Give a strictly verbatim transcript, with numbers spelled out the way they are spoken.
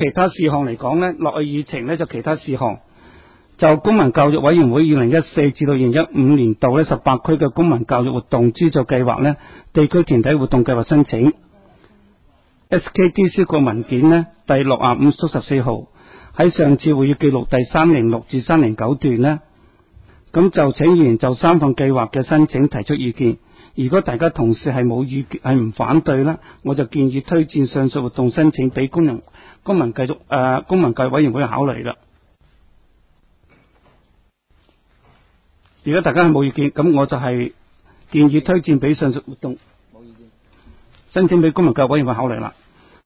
其他事項嚟講呢，落去議程呢就其他事項。就公民教育委員會二零一四至到二零一五年度呢十八區嘅公民教育活動資助計劃呢，地區團體活動計劃申請 S K D C 個文件呢第六十五縮十四號喺上次會議記錄第三零六至三零九段呢，咁就請議員就三項計劃嘅申請提出意見。如果大家同事係冇意見係唔反對呢，我就建議推薦上述活動申請俾公民公民繼續誒、呃、公民教育委員會考慮啦。如果大家係冇意見，咁我就係建議推薦俾上述活動，冇意見，申請俾公民教育委員會考慮啦。